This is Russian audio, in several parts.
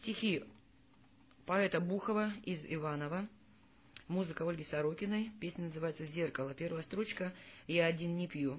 Стихи поэта Бухова из Иваново, музыка Ольги Сорокиной, песня называется «Зеркало». Первая строчка «Я один не пью».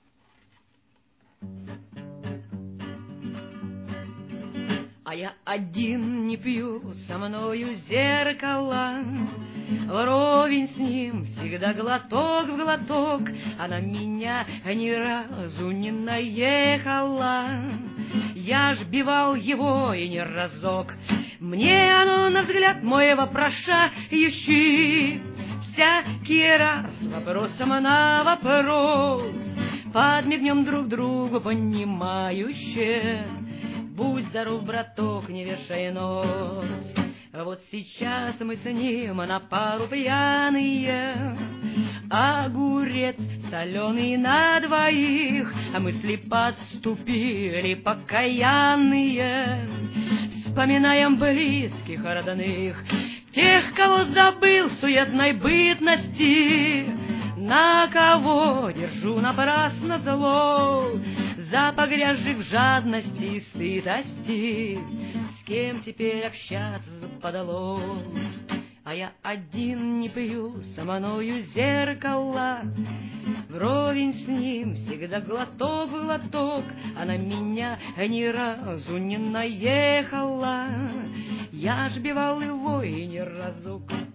А я один не пью, со мною зеркало, вровень с ним всегда глоток в глоток. Она меня ни разу не наехала, я ж бивал его и не разок. Мне оно на взгляд мой вопрошающий, всякий раз вопросом на вопрос, подмигнем друг другу понимающе. Будь здоров, браток, не вешай нос. Вот сейчас мы с ним на пару пьяные, огурец соленый на двоих, а мысли подступили покаянные. Вспоминаем близких родных, тех, кого забыл в суетной бытности, на кого держу напрасно зло, за погрязших в жадности и сытости, с кем теперь общаться подало. А я один не пью, со мною зеркало, вровень с ним всегда глоток в глоток. Она меня ни разу не наехала, я ж бивал его и не разок.